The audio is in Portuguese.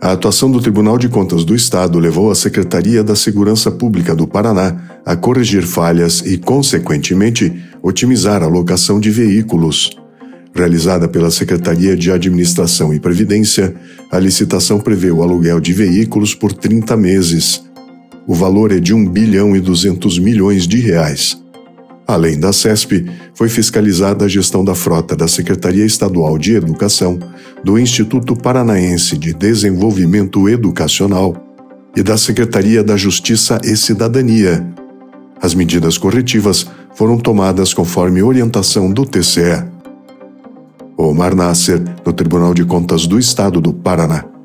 A atuação do Tribunal de Contas do Estado levou a Secretaria da Segurança Pública do Paraná a corrigir falhas e, consequentemente, otimizar a locação de veículos. Realizada pela Secretaria de Administração e Previdência, a licitação prevê o aluguel de veículos por 30 meses. O valor é de R$ 1,2 bilhão. Além da CESP, foi fiscalizada a gestão da frota da Secretaria Estadual de Educação, do Instituto Paranaense de Desenvolvimento Educacional e da Secretaria da Justiça e Cidadania. As medidas corretivas foram tomadas conforme orientação do TCE. Omar Nasser, do Tribunal de Contas do Estado do Paraná.